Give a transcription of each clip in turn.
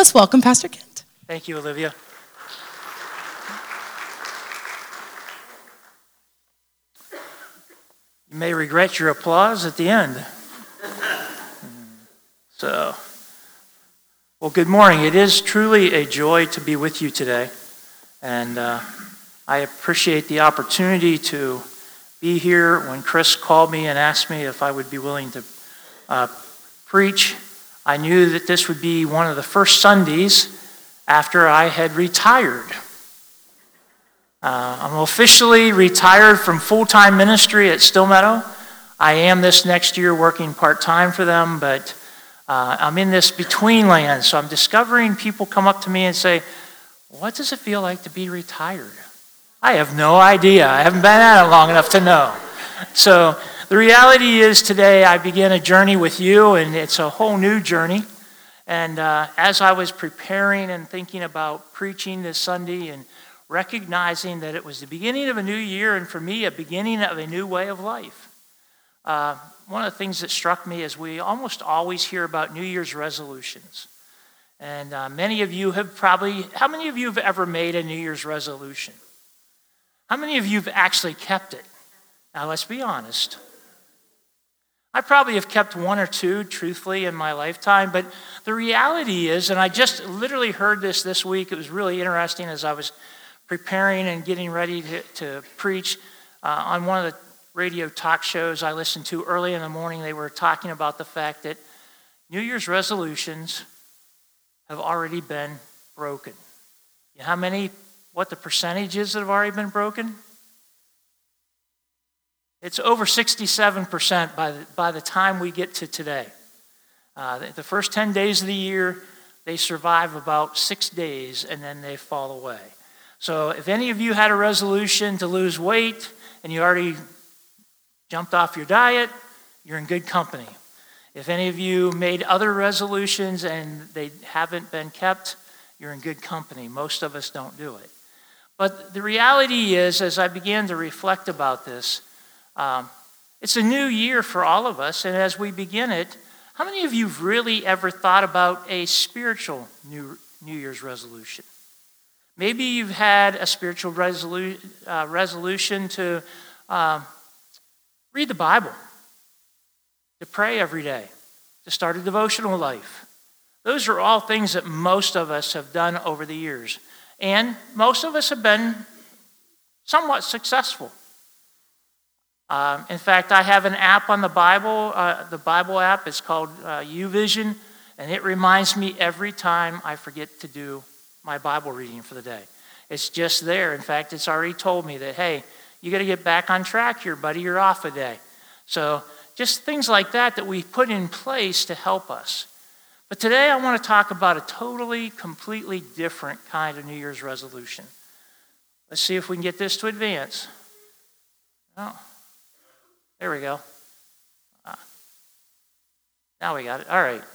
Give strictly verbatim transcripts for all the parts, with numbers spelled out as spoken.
let's welcome Pastor Kent. Thank you, Olivia. You may regret your applause at the end. So, well, good morning. It is truly a joy to be with you today, and uh, I appreciate the opportunity to be here. When Chris called me and asked me if I would be willing to uh, preach, I knew that this would be one of the first Sundays after I had retired. Uh, I'm officially retired from full-time ministry at Stillmeadow. I am this next year working part-time for them, but uh, I'm in this between land, so I'm discovering people come up to me and say, what does it feel like to be retired? I have no idea. I haven't been at it long enough to know. So the reality is today I begin a journey with you, and it's a whole new journey. And uh, as I was preparing and thinking about preaching this Sunday and recognizing that it was the beginning of a new year, and for me, a beginning of a new way of life, uh, one of the things that struck me is we almost always hear about New Year's resolutions. And uh, many of you have probably, how many of you have ever made a New Year's resolution? How many of you have actually kept it? Now, let's be honest. I probably have kept one or two, truthfully, in my lifetime, but the reality is, and I just literally heard this this week, it was really interesting as I was preparing and getting ready to, to preach uh, on one of the radio talk shows I listened to early in the morning. They were talking about the fact that New Year's resolutions have already been broken. You know how many, what the percentage is that have already been broken? It's over sixty-seven percent by the, by the time we get to today. Uh, the, the first ten days of the year, they survive about six days and then they fall away. So if any of you had a resolution to lose weight and you already jumped off your diet, you're in good company. If any of you made other resolutions and they haven't been kept, you're in good company. Most of us don't do it. But the reality is, as I began to reflect about this, Um, it's a new year for all of us, and as we begin it, how many of you have really ever thought about a spiritual New, New Year's resolution? Maybe you've had a spiritual resolu- uh, resolution to uh, read the Bible, to pray every day, to start a devotional life. Those are all things that most of us have done over the years, and most of us have been somewhat successful. Um, in fact, I have an app on the Bible, uh, the Bible app. It's called uh, YouVision, and it reminds me every time I forget to do my Bible reading for the day. It's just there. In fact, it's already told me that, hey, you got to get back on track here, buddy. You're off a day. So just things like that that we put in place to help us. But today I want to talk about a totally, completely different kind of New Year's resolution. Let's see if we can get this to advance. Oh. There we go. Ah. Now we got it. All right.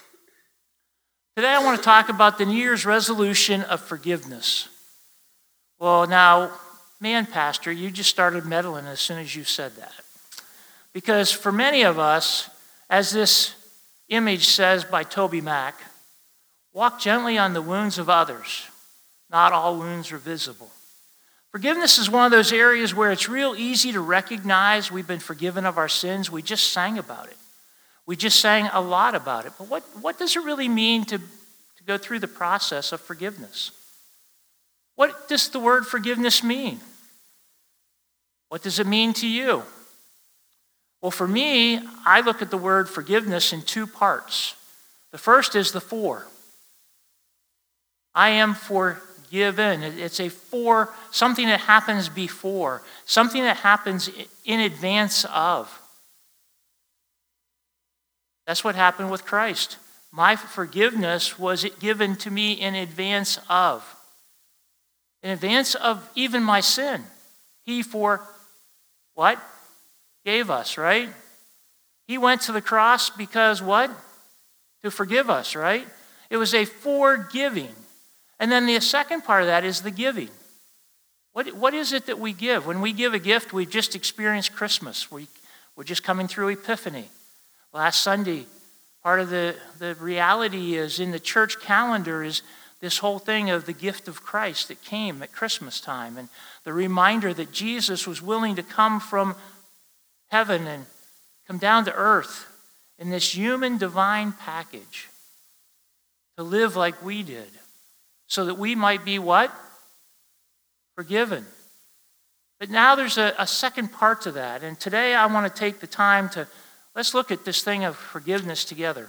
Today I want to talk about the New Year's resolution of forgiveness. Well, now, man, Pastor, you just started meddling as soon as you said that. Because for many of us, as this image says by Toby Mac, walk gently on the wounds of others. Not all wounds are visible. Forgiveness is one of those areas where it's real easy to recognize we've been forgiven of our sins. We just sang about it. We just sang a lot about it. But what, what does it really mean to, to go through the process of forgiveness? What does the word forgiveness mean? What does it mean to you? Well, for me, I look at the word forgiveness in two parts. The first is the for. I am forgiven. Given. It's a for, something that happens before, something that happens in advance of. That's what happened with Christ. My forgiveness was given to me in advance of. In advance of even my sin. He for what? Gave us, right? He went to the cross because what? To forgive us, right? It was a forgiving. And then the second part of that is the giving. What, what is it that we give? When we give a gift, we just experienced Christmas. We, we're just coming through Epiphany. Last Sunday, Part of the, the reality is in the church calendar is this whole thing of the gift of Christ that came at Christmas time, and the reminder that Jesus was willing to come from heaven and come down to earth in this human divine package to live like we did so that we might be what? Forgiven. But now there's a, a second part to that, and today I want to take the time to let's look at this thing of forgiveness together.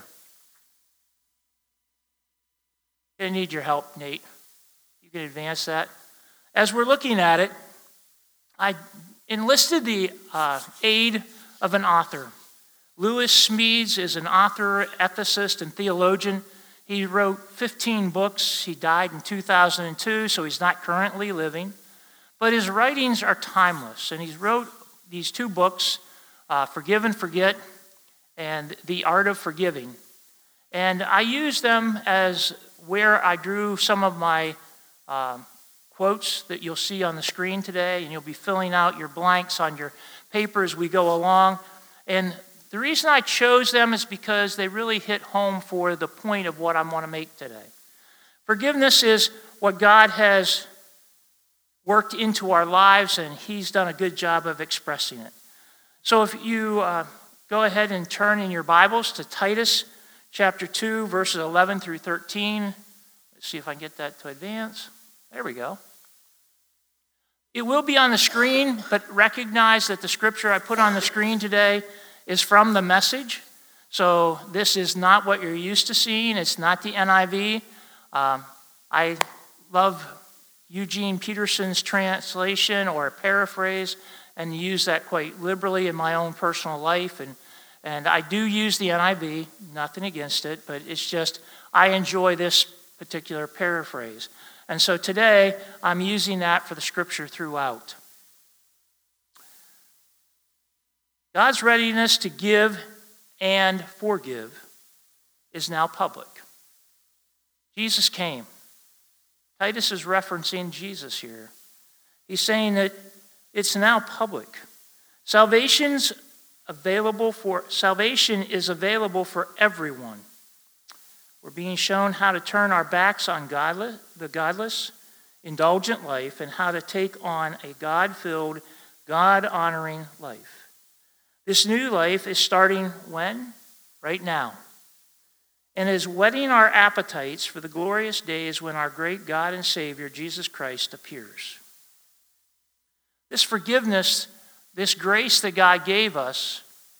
I need your help, Nate. You can advance that. As we're looking at it, I enlisted the uh, aid of an author. Lewis Smedes is an author, ethicist, and theologian. He wrote fifteen books. He died in two thousand two, so he's not currently living. But his writings are timeless, and he's wrote these two books, uh, Forgive and Forget, and The Art of Forgiving. And I use them as where I drew some of my um, quotes that you'll see on the screen today, and you'll be filling out your blanks on your paper as we go along. And the reason I chose them is because they really hit home for the point of what I want to make today. Forgiveness is what God has worked into our lives, and he's done a good job of expressing it. So if you uh, go ahead and turn in your Bibles to Titus chapter two, verses eleven through thirteen. Let's see if I can get that to advance. There we go. It will be on the screen, but recognize that the scripture I put on the screen today is from the Message. So this is not what you're used to seeing. It's not the N I V. Um, I love Eugene Peterson's translation or paraphrase and use that quite liberally in my own personal life. And, and I do use the N I V, nothing against it, but it's just I enjoy this particular paraphrase. And so today I'm using that for the scripture throughout. God's readiness to give and forgive is now public. Jesus came. Titus is referencing Jesus here. He's saying that it's now public. Salvation's available for salvation is available for everyone. We're being shown how to turn our backs on godless, the godless, indulgent life and how to take on a God-filled, God-honoring life. This new life is starting when? Right now. And is whetting our appetites for the glorious days when our great God and Savior, Jesus Christ, appears. This forgiveness, this grace that God gave us,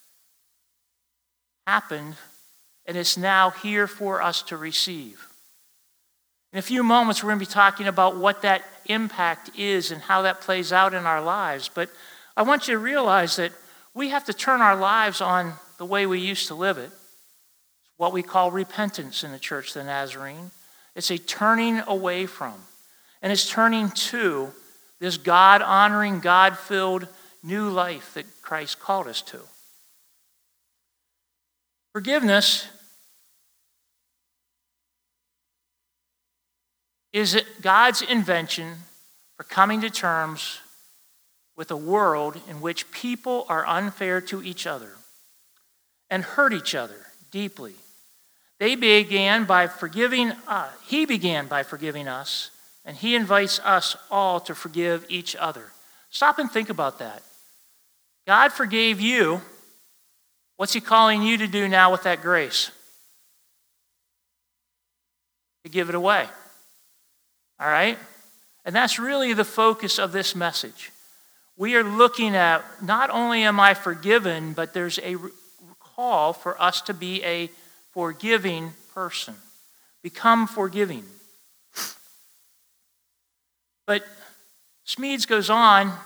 happened, and it's now here for us to receive. In a few moments, we're going to be talking about what that impact is and how that plays out in our lives. But I want you to realize that we have to turn our lives on the way we used to live it. It's what we call repentance in the Church of the Nazarene. It's a turning away from, and it's turning to this God-honoring, God-filled new life that Christ called us to. Forgiveness is God's invention for coming to terms with a world in which people are unfair to each other and hurt each other deeply. They began by forgiving, uh, he began by forgiving us, and he invites us all to forgive each other. Stop and think about that. God forgave you. What's he calling you to do now with that grace? To give it away. All right? And that's really the focus of this message. We are looking at not only am I forgiven, but there's a call for us to be a forgiving person. Become forgiving. But Smedes goes on,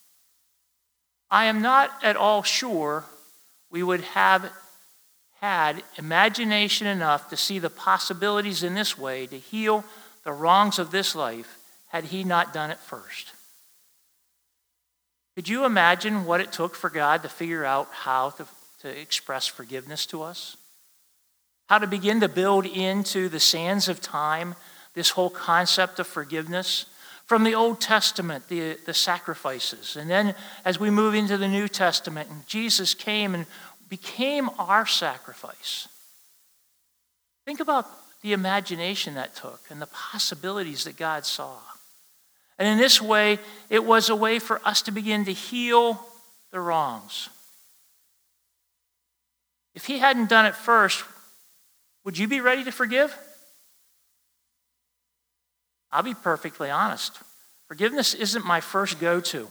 I am not at all sure we would have had imagination enough to see the possibilities in this way to heal the wrongs of this life had he not done it first. Could you imagine what it took for God to figure out how to, to express forgiveness to us? How to begin to build into the sands of time this whole concept of forgiveness? From the Old Testament, the, the sacrifices. And then as we move into the New Testament, and Jesus came and became our sacrifice. Think about the imagination that took and the possibilities that God saw. And in this way, it was a way for us to begin to heal the wrongs. If he hadn't done it first, would you be ready to forgive? I'll be perfectly honest. Forgiveness isn't my first go-to.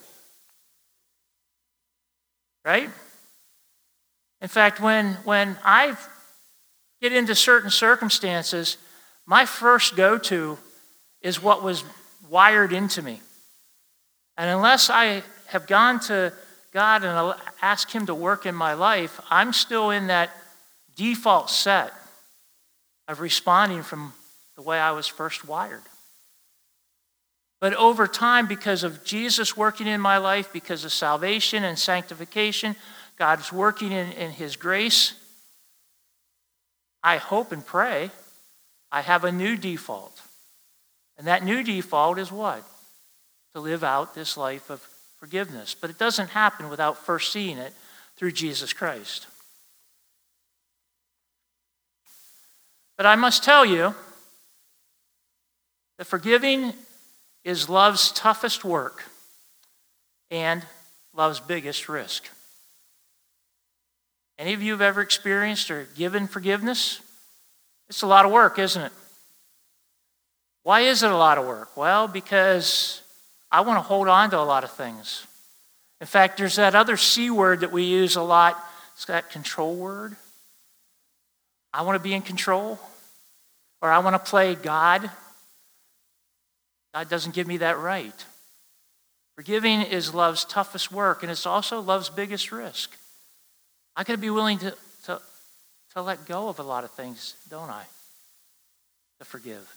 Right? In fact, when, when I get into certain circumstances, my first go-to is what was wired into me. And unless I have gone to God and asked him to work in my life, I'm still in that default set of responding from the way I was first wired. But over time, because of Jesus working in my life, because of salvation and sanctification, God's working in, in his grace, I hope and pray I have a new default. And that new default is what? To live out this life of forgiveness. But it doesn't happen without first seeing it through Jesus Christ. But I must tell you that forgiving is love's toughest work and love's biggest risk. Any of you have ever experienced or given forgiveness? It's a lot of work, isn't it? Why is it a lot of work? Well, because I want to hold on to a lot of things. In fact, there's that other C word that we use a lot. It's that control word. I want to be in control. Or I want to play God. God doesn't give me that right. Forgiving is love's toughest work, and it's also love's biggest risk. I got to be willing to, to, to let go of a lot of things, don't I? To forgive.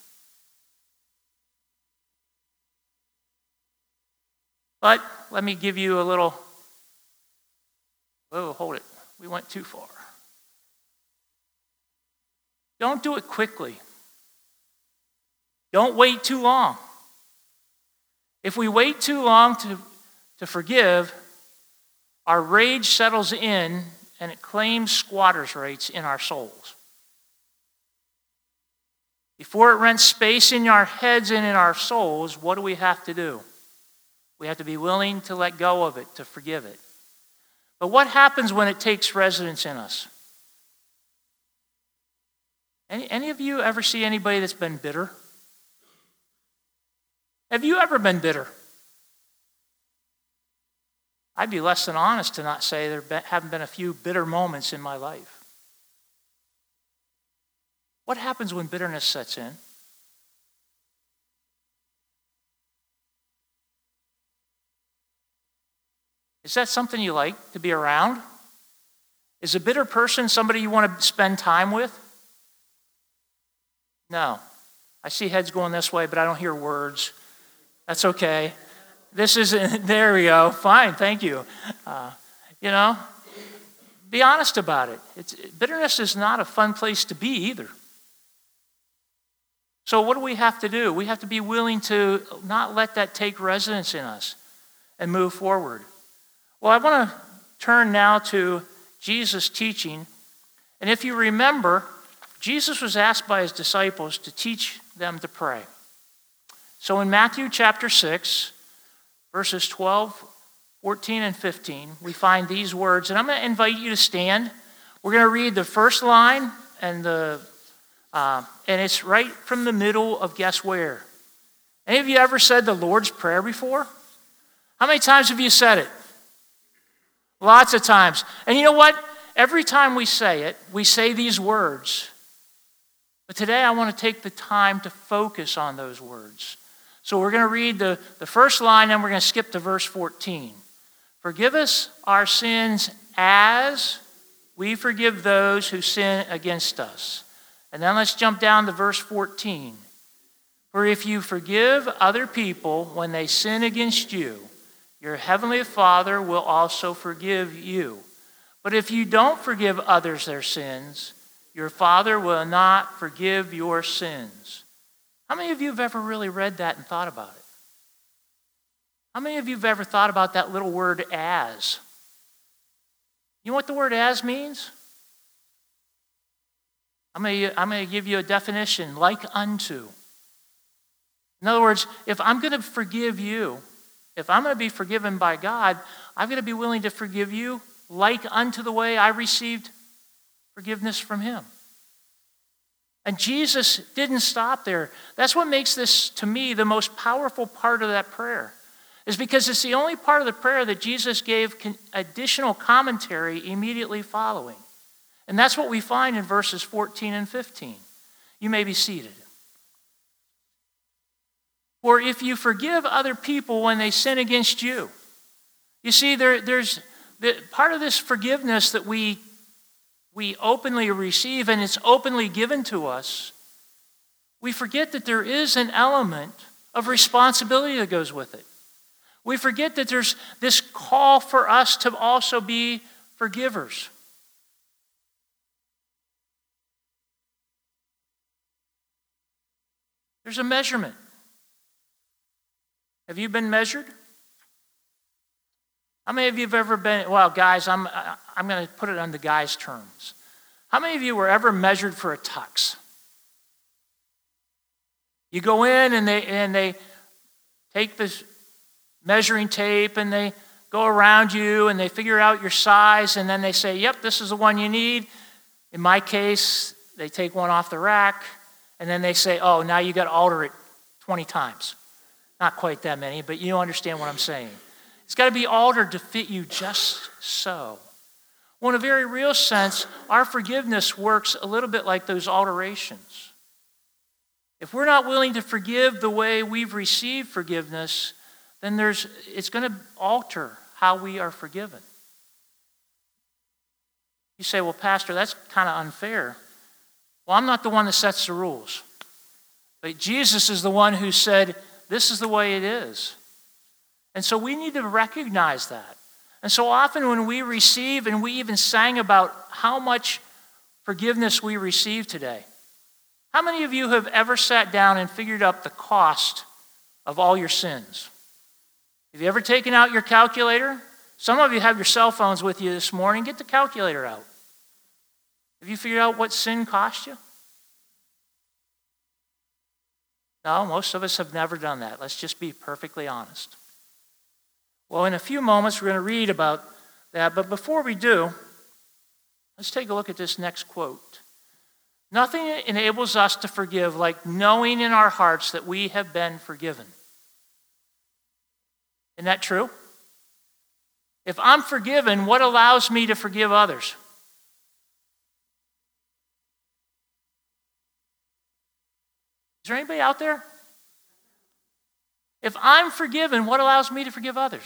But let me give you a little, whoa, hold it. We went too far. Don't do it quickly. Don't wait too long. If we wait too long to, to forgive, our rage settles in and it claims squatters' rights in our souls. Before it rents space in our heads and in our souls, what do we have to do? We have to be willing to let go of it, to forgive it. But what happens when it takes residence in us? Any, any of you ever see anybody that's been bitter? Have you ever been bitter? I'd be less than honest to not say there haven't been a few bitter moments in my life. What happens when bitterness sets in? Is that something you like to be around? Is a bitter person somebody you want to spend time with? No. I see heads going this way, but I don't hear words. That's okay. This isn't, there we go. Fine, thank you. Uh, you know, be honest about it. It's, bitterness is not a fun place to be either. So what do we have to do? We have to be willing to not let that take residence in us and move forward. Well, I want to turn now to Jesus' teaching. And if you remember, Jesus was asked by his disciples to teach them to pray. So in Matthew chapter six, verses twelve, fourteen, and fifteen, we find these words. And I'm going to invite you to stand. We're going to read the first line, and the uh, and it's right from the middle of guess where. Any of you ever said the Lord's Prayer before? How many times have you said it? Lots of times. And you know what? Every time we say it, we say these words. But today I want to take the time to focus on those words. So we're going to read the, the first line, and we're going to skip to verse fourteen. Forgive us our sins as we forgive those who sin against us. And then let's jump down to verse fourteen. For if you forgive other people when they sin against you, your heavenly Father will also forgive you. But if you don't forgive others their sins, your Father will not forgive your sins. How many of you have ever really read that and thought about it? How many of you have ever thought about that little word as? You know what the word as means? I'm going to, I'm going to give you a definition, like unto. In other words, if I'm going to forgive you, if I'm going to be forgiven by God, I'm going to be willing to forgive you like unto the way I received forgiveness from him. And Jesus didn't stop there. That's what makes this, to me, the most powerful part of that prayer, is because it's the only part of the prayer that Jesus gave additional commentary immediately following. And that's what we find in verses fourteen and fifteen. You may be seated. For if you forgive other people when they sin against you. You see, there, there's the, part of this forgiveness that we, we openly receive, and it's openly given to us. We forget that there is an element of responsibility that goes with it. We forget that there's this call for us to also be forgivers. There's a measurement. Have you been measured? How many of you have ever been, well, guys, I'm, I'm going to put it on the guys' terms. How many of you were ever measured for a tux? You go in and they, and they take this measuring tape and they go around you and they figure out your size and then they say, yep, this is the one you need. In my case, they take one off the rack and then they say, oh, now you got to alter it twenty times. Not quite that many, but you understand what I'm saying. It's got to be altered to fit you just so. Well, in a very real sense, our forgiveness works a little bit like those alterations. If we're not willing to forgive the way we've received forgiveness, then there's it's going to alter how we are forgiven. You say, well, Pastor, that's kind of unfair. Well, I'm not the one that sets the rules. But Jesus is the one who said, this is the way it is. And so we need to recognize that. And so often when we receive, and we even sang about how much forgiveness we receive today. How many of you have ever sat down and figured out the cost of all your sins? Have you ever taken out your calculator? Some of you have your cell phones with you this morning. Get the calculator out. Have you figured out what sin cost you? No, most of us have never done that. Let's just be perfectly honest. Well, in a few moments, we're going to read about that. But before we do, let's take a look at this next quote. Nothing enables us to forgive like knowing in our hearts that we have been forgiven. Isn't that true? If I'm forgiven, what allows me to forgive others? Is there anybody out there? If I'm forgiven, what allows me to forgive others?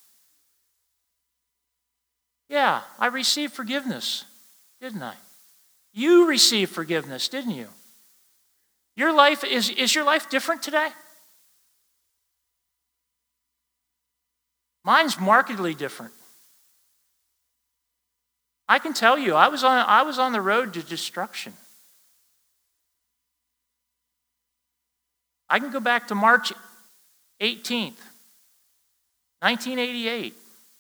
Yeah, I received forgiveness, didn't I? You received forgiveness, didn't you? Your life, is, is your life different today? Mine's markedly different. I can tell you, I was on, I was on the road to destruction. I can go back to March eighteenth, nineteen eighty-eight.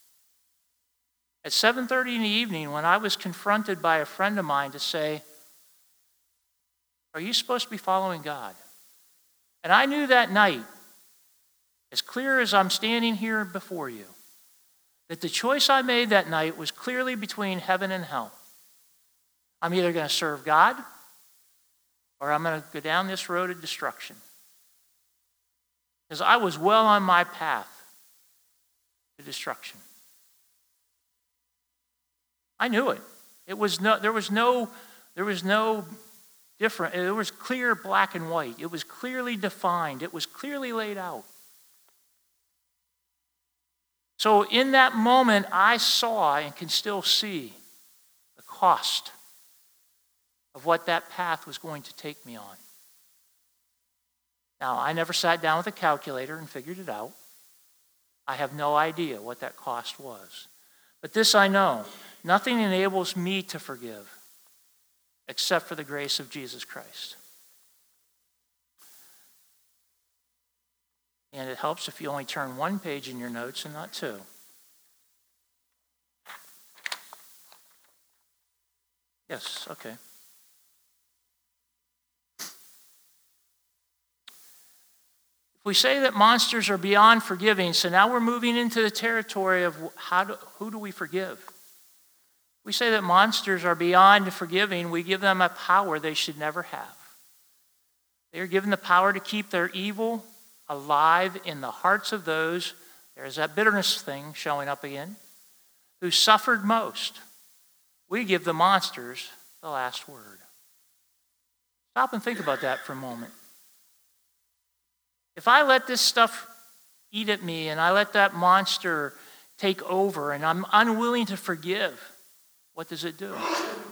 At seven thirty in the evening, when I was confronted by a friend of mine to say, are you supposed to be following God? And I knew that night, as clear as I'm standing here before you, that the choice I made that night was clearly between heaven and hell. I'm either going to serve God or I'm going to go down this road of destruction. Because I was well on my path to destruction. I knew it. It was no, there was no, there was no different. It was clear black and white. It was clearly defined. It was clearly laid out. So in that moment, I saw and can still see the cost of what that path was going to take me on. Now, I never sat down with a calculator and figured it out. I have no idea what that cost was. But this I know, nothing enables me to forgive except for the grace of Jesus Christ. And it helps if you only turn one page in your notes and not two. Yes, okay. If we say that monsters are beyond forgiving, so now we're moving into the territory of how do, who do we forgive? We say that monsters are beyond forgiving, we give them a power they should never have. They are given the power to keep their evil alive in the hearts of those, there's that bitterness thing showing up again, who suffered most. We give the monsters the last word. Stop and think about that for a moment. If I let this stuff eat at me and I let that monster take over and I'm unwilling to forgive, what does it do?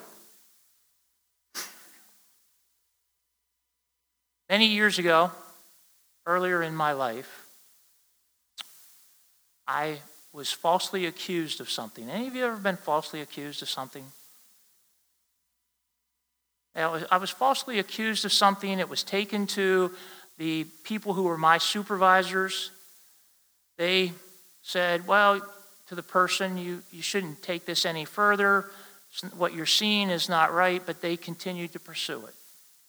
Many years ago, earlier in my life, I was falsely accused of something. Any of you ever been falsely accused of something? I was, I was falsely accused of something. It was taken to the people who were my supervisors. They said, well, to the person, you, you shouldn't take this any further. What you're seeing is not right, but they continued to pursue it.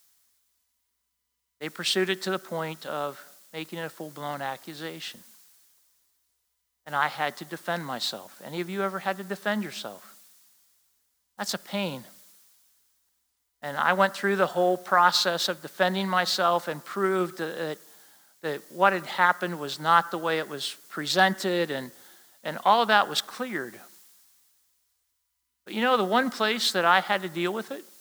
They pursued it to the point of making it a full-blown accusation. And I had to defend myself. Any of you ever had to defend yourself? That's a pain. And I went through the whole process of defending myself and proved that, that what had happened was not the way it was presented, and, and all of that was cleared. But you know, the one place that I had to deal with it?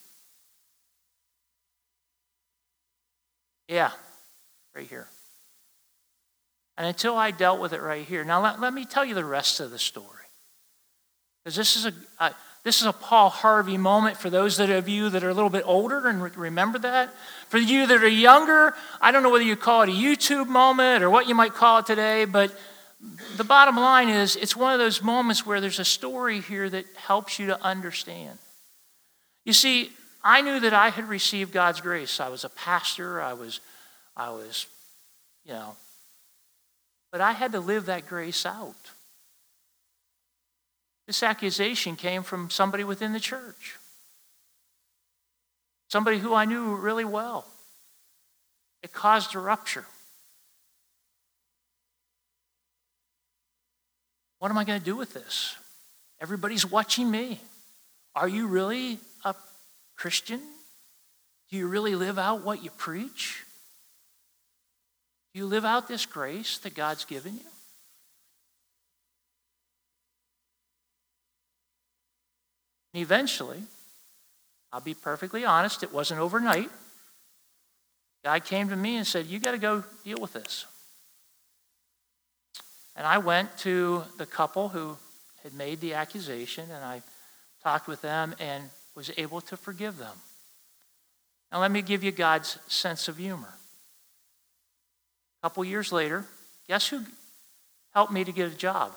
Yeah, right here. And until I dealt with it right here. Now let, let me tell you the rest of the story. Because this is a, a this is a Paul Harvey moment for those that of you that are a little bit older and re- remember that. For you that are younger, I don't know whether you call it a YouTube moment or what you might call it today, but the bottom line is it's one of those moments where there's a story here that helps you to understand. You see, I knew that I had received God's grace. I was a pastor. I was, I was, you know, but I had to live that grace out. This accusation came from somebody within the church. Somebody who I knew really well. It caused a rupture. What am I going to do with this? Everybody's watching me. Are you really a Christian? Do you really live out what you preach? Do you live out this grace that God's given you? And eventually, I'll be perfectly honest, it wasn't overnight. God came to me and said, you got to go deal with this. And I went to the couple who had made the accusation, and I talked with them and was able to forgive them. Now let me give you God's sense of humor. A couple years later, guess who helped me to get a job?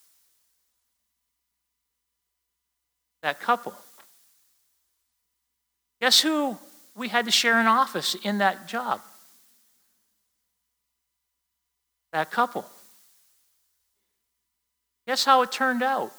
That couple. Guess who we had to share an office in that job? That couple. Guess how it turned out?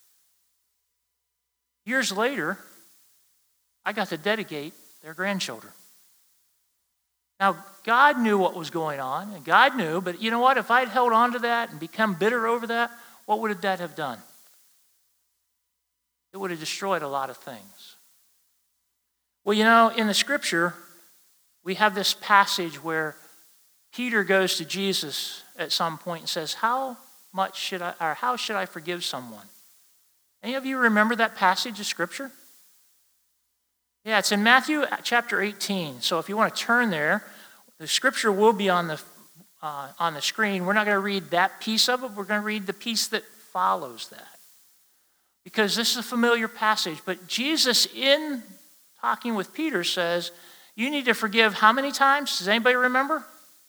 Years later, I got to dedicate their grandchildren. Now, God knew what was going on, and God knew, but you know what? If I'd held on to that and become bitter over that, what would that have done? It would have destroyed a lot of things. Well, you know, in the scripture, we have this passage where Peter goes to Jesus at some point and says, how much should I, or how should I forgive someone? Any of you remember that passage of scripture? Yeah, it's in Matthew chapter eighteen. So if you want to turn there, the scripture will be on the uh, on the screen. We're not going to read that piece of it. We're going to read the piece that follows that. Because this is a familiar passage. But Jesus, in talking with Peter, says, you need to forgive how many times? Does anybody remember?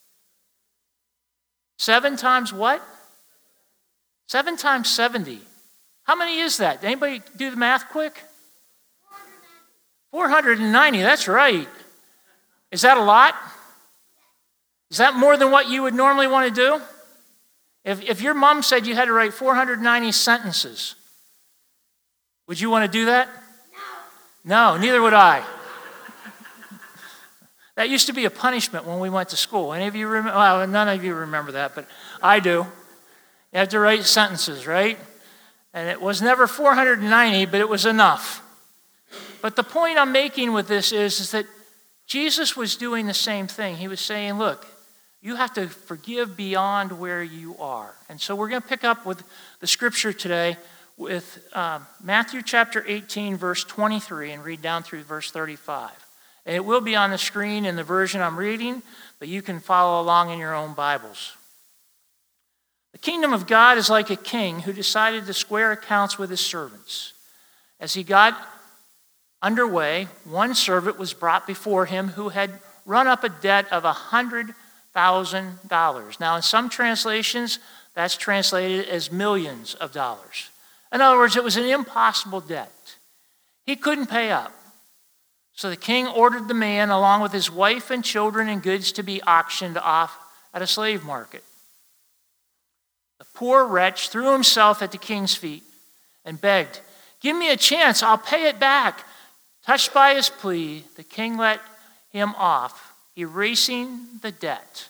Seven times what? Seven times seventy. How many is that? Anybody do the math quick? four hundred ninety, that's right. Is that a lot? Is that more than what you would normally want to do? If, if your mom said you had to write four hundred ninety sentences, would you want to do that? No. No, neither would I. That used to be a punishment when we went to school. Any of you remember? Well, none of you remember that, but I do. You have to write sentences, right? And it was never four hundred ninety, but it was enough. But the point I'm making with this is, is that Jesus was doing the same thing. He was saying, look, you have to forgive beyond where you are. And so we're going to pick up with the scripture today with um, Matthew chapter eighteen, verse twenty-three, and read down through verse thirty-five. And it will be on the screen in the version I'm reading, but you can follow along in your own Bibles. The kingdom of God is like a king who decided to square accounts with his servants. As he got underway, one servant was brought before him who had run up a debt of one hundred thousand dollars. Now, in some translations, that's translated as millions of dollars. In other words, it was an impossible debt. He couldn't pay up. So the king ordered the man, along with his wife and children and goods, to be auctioned off at a slave market. The poor wretch threw himself at the king's feet and begged, "Give me a chance, I'll pay it back." Touched by his plea, the king let him off, erasing the debt.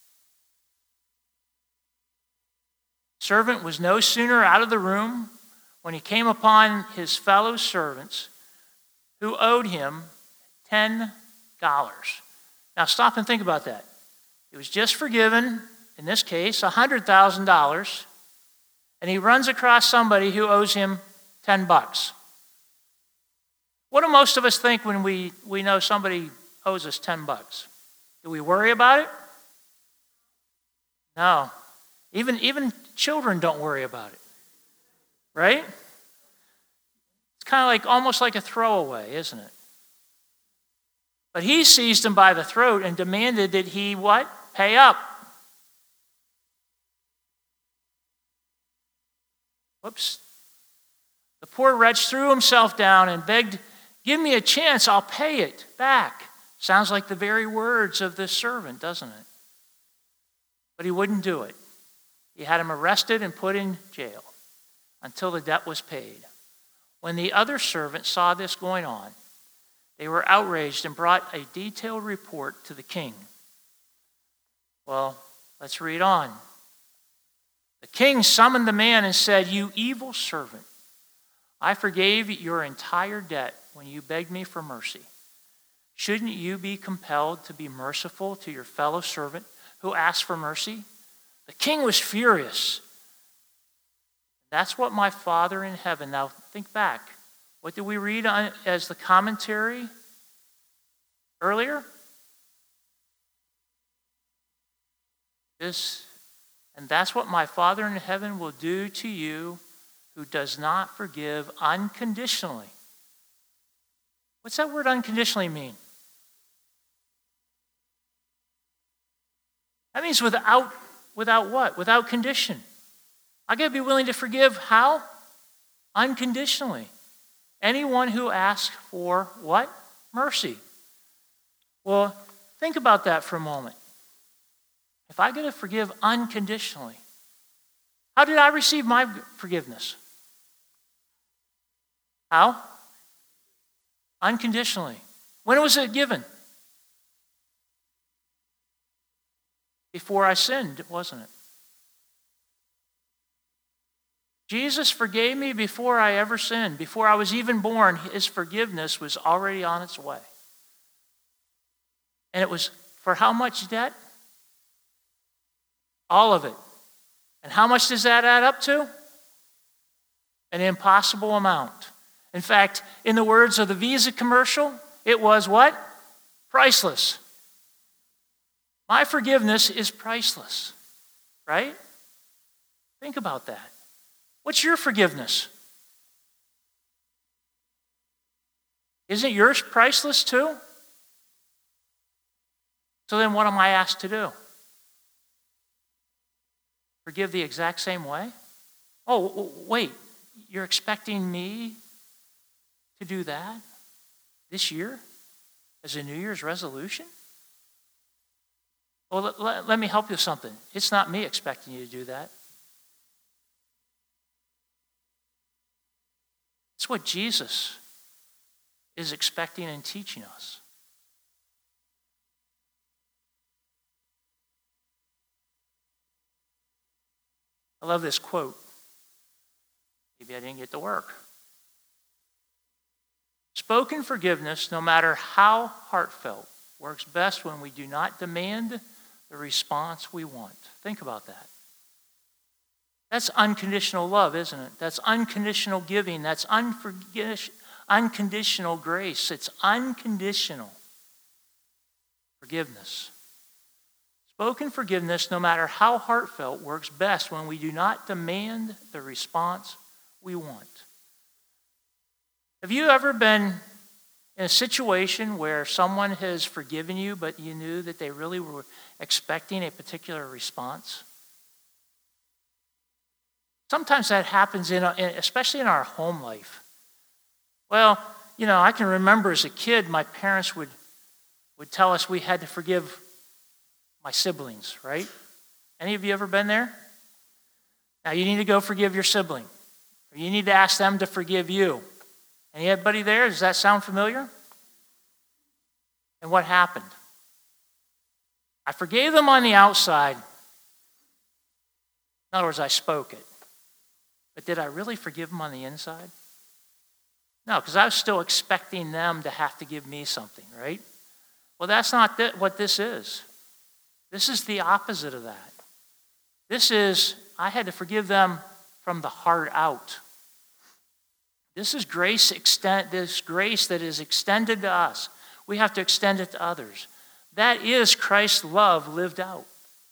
The servant was no sooner out of the room when he came upon his fellow servants who owed him ten dollars. Now stop and think about that. He was just forgiven, in this case, one hundred thousand dollars, and he runs across somebody who owes him ten bucks. What do most of us think when we, we know somebody owes us ten bucks? Do we worry about it? No. Even, even children don't worry about it. Right? It's kind of like almost like a throwaway, isn't it? But he seized him by the throat and demanded that he what? Pay up. Whoops. The poor wretch threw himself down and begged, "Give me a chance, I'll pay it back." Sounds like the very words of this servant, doesn't it? But he wouldn't do it. He had him arrested and put in jail until the debt was paid. When the other servants saw this going on, they were outraged and brought a detailed report to the king. Well, let's read on. The king summoned the man and said, "You evil servant, I forgave your entire debt when you begged me for mercy. Shouldn't you be compelled to be merciful to your fellow servant who asked for mercy?" The king was furious. That's what my Father in heaven. Now think back. What did we read on, as the commentary earlier? This, and that's what my Father in heaven will do to you who does not forgive unconditionally. What's that word unconditionally mean? That means without, without what? Without condition. I got to be willing to forgive how? Unconditionally. Anyone who asks for what? Mercy. Well, think about that for a moment. If I got to forgive unconditionally, how did I receive my forgiveness? How? Unconditionally. When was it given? Before I sinned, wasn't it? Jesus forgave me before I ever sinned. Before I was even born, his forgiveness was already on its way. And it was for how much debt? All of it. And how much does that add up to? An impossible amount. In fact, in the words of the Visa commercial, it was what? Priceless. My forgiveness is priceless, right? Think about that. What's your forgiveness? Isn't yours priceless too? So then what am I asked to do? Forgive the exact same way? Oh, wait, you're expecting me to do that this year as a New Year's resolution? Well, let, let, let me help you with something. It's not me expecting you to do that. It's what Jesus is expecting and teaching us. I love this quote. Maybe I didn't get to work. Spoken forgiveness, no matter how heartfelt, works best when we do not demand the response we want. Think about that. That's unconditional love, isn't it? That's unconditional giving. That's unforg- unconditional grace. It's unconditional forgiveness. Spoken forgiveness, no matter how heartfelt, works best when we do not demand the response we want. Have you ever been in a situation where someone has forgiven you, but you knew that they really were expecting a particular response? Sometimes that happens, in, especially in our home life. Well, you know, I can remember as a kid, my parents would, would tell us we had to forgive my siblings, right? Any of you ever been there? Now you need to go forgive your sibling. Or you need to ask them to forgive you. Anybody there? Does that sound familiar? And what happened? I forgave them on the outside. In other words, I spoke it. But did I really forgive them on the inside? No, because I was still expecting them to have to give me something, right? Well, that's not th- what this is. This is the opposite of that. This is, I had to forgive them from the heart out. This is grace extend, this grace that is extended to us. We have to extend it to others. That is Christ's love lived out.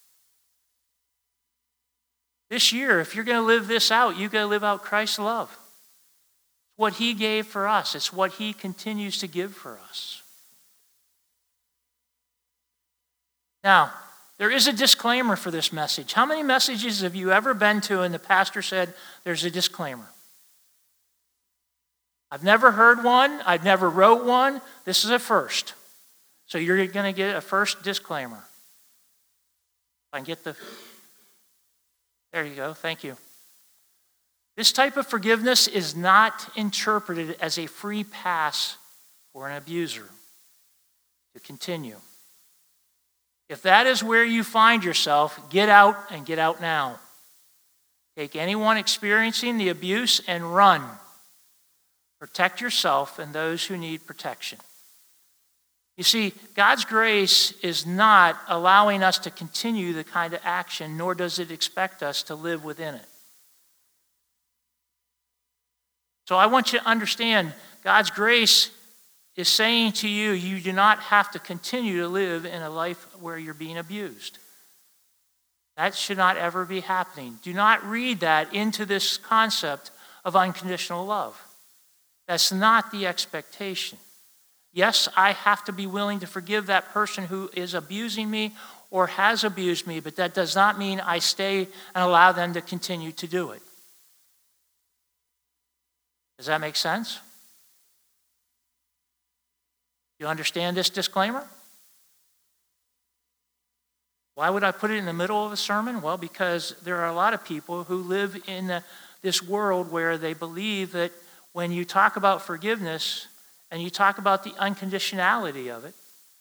This year, if you're going to live this out, you've got to live out Christ's love. It's what he gave for us. It's what he continues to give for us. Now, there is a disclaimer for this message. How many messages have you ever been to and the pastor said, there's a disclaimer? I've never heard one. I've never wrote one. This is a first. So you're going to get a first disclaimer. If I can get the... There you go. Thank you. This type of forgiveness is not interpreted as a free pass for an abuser to continue. If that is where you find yourself, get out and get out now. Take anyone experiencing the abuse and run. Protect yourself and those who need protection. You see, God's grace is not allowing us to continue the kind of action, nor does it expect us to live within it. So I want you to understand, God's grace is saying to you, you do not have to continue to live in a life where you're being abused. That should not ever be happening. Do not read that into this concept of unconditional love. That's not the expectation. Yes, I have to be willing to forgive that person who is abusing me or has abused me, but that does not mean I stay and allow them to continue to do it. Does that make sense? You understand this disclaimer? Why would I put it in the middle of a sermon? Well, because there are a lot of people who live in the, this world where they believe that when you talk about forgiveness and you talk about the unconditionality of it,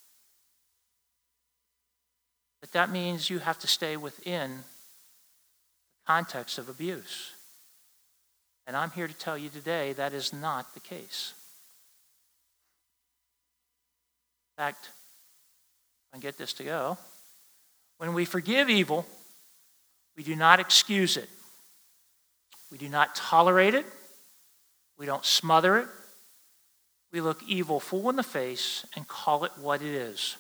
that that means you have to stay within the context of abuse. And I'm here to tell you today that is not the case. In fact, if I can get this to go, when we forgive evil, we do not excuse it. We do not tolerate it. We don't smother it. We look evil full in the face and call it what it is.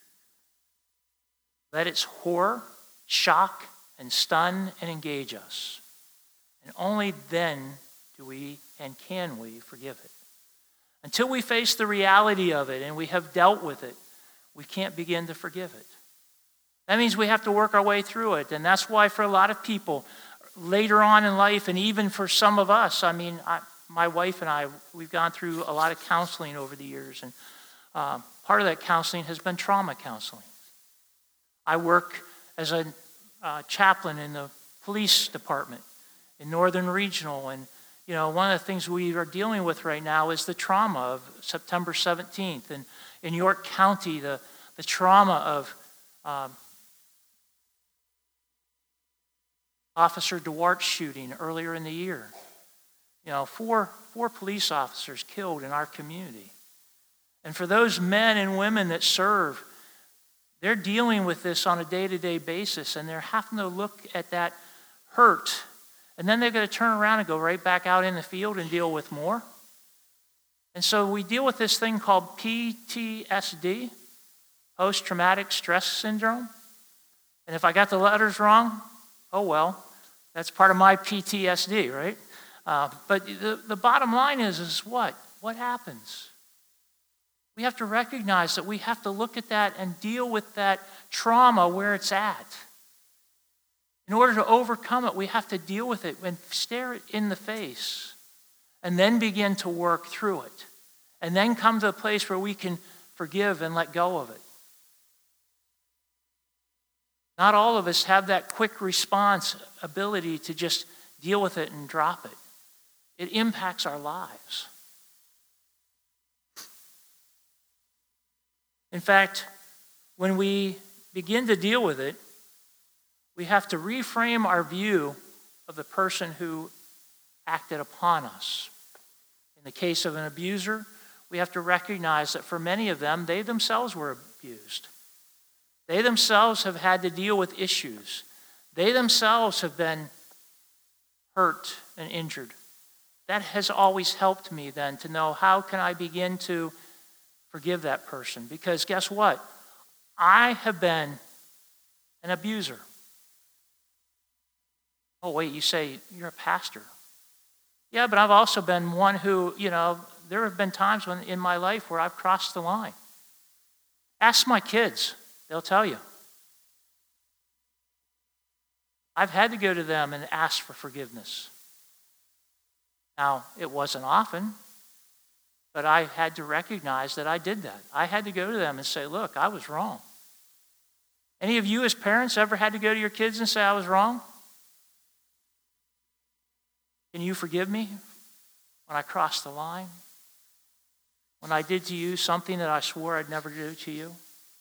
Let its horror, shock, and stun and engage us. And only then do we and can we forgive it. Until we face the reality of it and we have dealt with it, we can't begin to forgive it. That means we have to work our way through it. And that's why for a lot of people, later on in life, and even for some of us, I mean, I, my wife and I, we've gone through a lot of counseling over the years. And uh, part of that counseling has been trauma counseling. I work as a uh, chaplain in the police department in Northern Regional. And, you know, one of the things we are dealing with right now is the trauma of September seventeenth. And in York County, the, the trauma of um, Officer DeWart's shooting earlier in the year. You know, four, four police officers killed in our community. And for those men and women that serve, they're dealing with this on a day-to-day basis, and they're having to look at that hurt, and then they're going to turn around and go right back out in the field and deal with more. And so we deal with this thing called P T S D, post-traumatic stress syndrome. And if I got the letters wrong, oh well, that's part of my P T S D, right? Uh, but the, the bottom line is, is what? What happens? We have to recognize that we have to look at that and deal with that trauma where it's at. In order to overcome it, we have to deal with it and stare it in the face and then begin to work through it. And then come to a place where we can forgive and let go of it. Not all of us have that quick response ability to just deal with it and drop it. It impacts our lives. In fact, when we begin to deal with it, we have to reframe our view of the person who acted upon us. In the case of an abuser, we have to recognize that for many of them, they themselves were abused. They themselves have had to deal with issues. They themselves have been hurt and injured. That has always helped me then to know how can I begin to forgive that person. Because guess what? I have been an abuser. Oh, wait, you say you're a pastor. Yeah, but I've also been one who, you know, there have been times when in my life where I've crossed the line. Ask my kids. They'll tell you. I've had to go to them and ask for forgiveness. Now, it wasn't often, but I had to recognize that I did that. I had to go to them and say, look, I was wrong. Any of you as parents ever had to go to your kids and say, I was wrong? Can you forgive me when I crossed the line? When I did to you something that I swore I'd never do to you?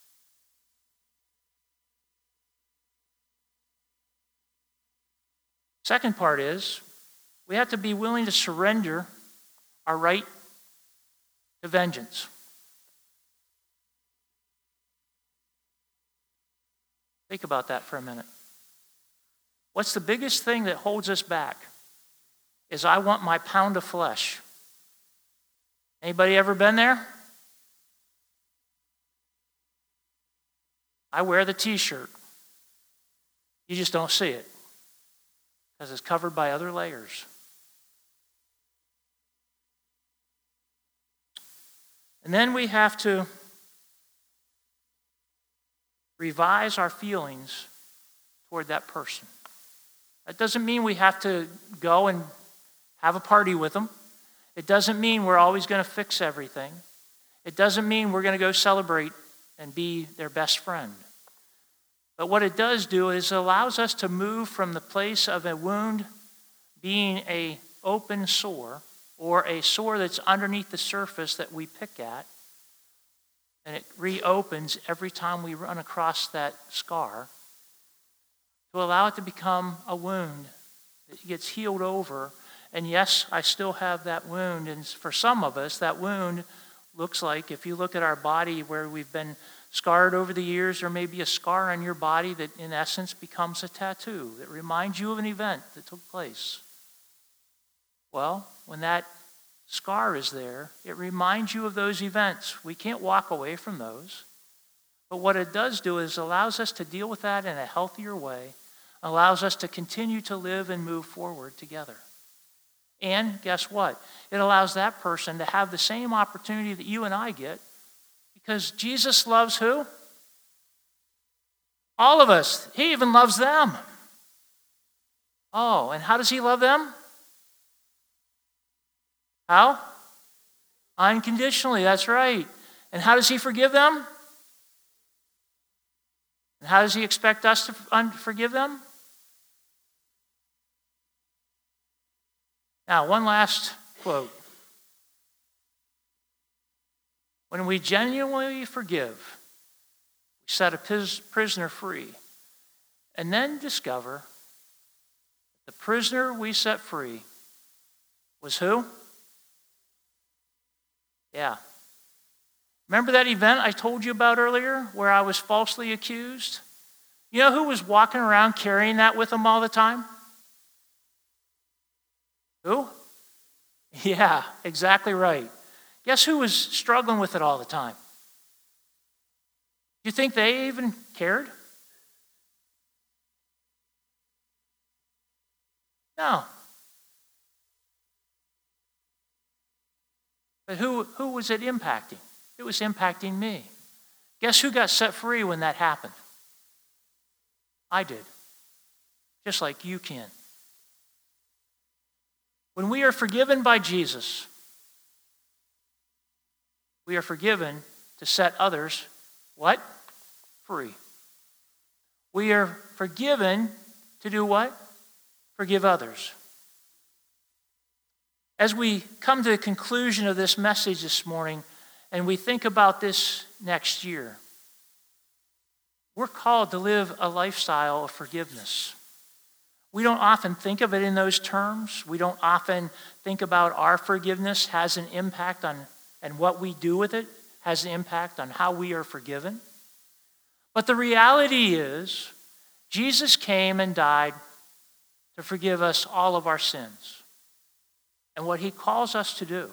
Second part is, we have to be willing to surrender our right to vengeance. Think about that for a minute. What's the biggest thing that holds us back? Is I want my pound of flesh. Anybody ever been there? I wear the t-shirt. You just don't see it because it's covered by other layers. And then we have to revise our feelings toward that person. That doesn't mean we have to go and have a party with them. It doesn't mean we're always going to fix everything. It doesn't mean we're going to go celebrate and be their best friend. But what it does do is it allows us to move from the place of a wound being an open sore or a sore that's underneath the surface that we pick at, and it reopens every time we run across that scar, to allow it to become a wound that gets healed over. And yes, I still have that wound, and for some of us, that wound looks like, if you look at our body where we've been scarred over the years, there may be a scar on your body that in essence becomes a tattoo that reminds you of an event that took place. Well, when that scar is there, it reminds you of those events. We can't walk away from those. But what it does do is allows us to deal with that in a healthier way, allows us to continue to live and move forward together. And guess what? It allows that person to have the same opportunity that you and I get, because Jesus loves who? All of us. He even loves them. Oh, and how does he love them? How? Unconditionally, that's right. And how does he forgive them? And how does he expect us to forgive them? Now, one last quote. When we genuinely forgive, we set a prisoner free, and then discover The prisoner we set free was who? Yeah. Remember that event I told you about earlier where I was falsely accused? You know who was walking around carrying that with him all the time? Who? Yeah, exactly right. Guess who was struggling with it all the time? You think they even cared? No. But who, who was it impacting? It was impacting me. Guess who got set free when that happened? I did. Just like you can. When we are forgiven by Jesus, we are forgiven to set others, what? Free. We are forgiven to do what? Forgive others. As we come to the conclusion of this message this morning, and we think about this next year, we're called to live a lifestyle of forgiveness. We don't often think of it in those terms. We don't often think about our forgiveness has an impact on, and what we do with it has an impact on how we are forgiven. But the reality is, Jesus came and died to forgive us all of our sins. And what he calls us to do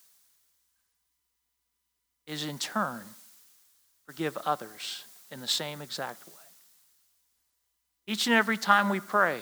is in turn forgive others in the same exact way. Each and every time we pray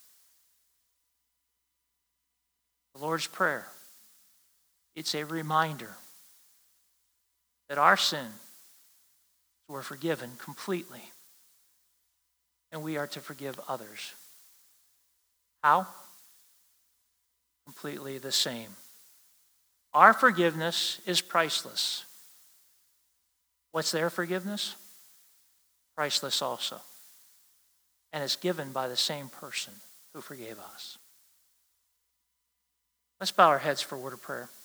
the Lord's Prayer, it's a reminder that our sins were forgiven completely, and we are to forgive others. How? Completely the same. Our forgiveness is priceless. What's their forgiveness? Priceless also. And it's given by the same person who forgave us. Let's bow our heads for a word of prayer.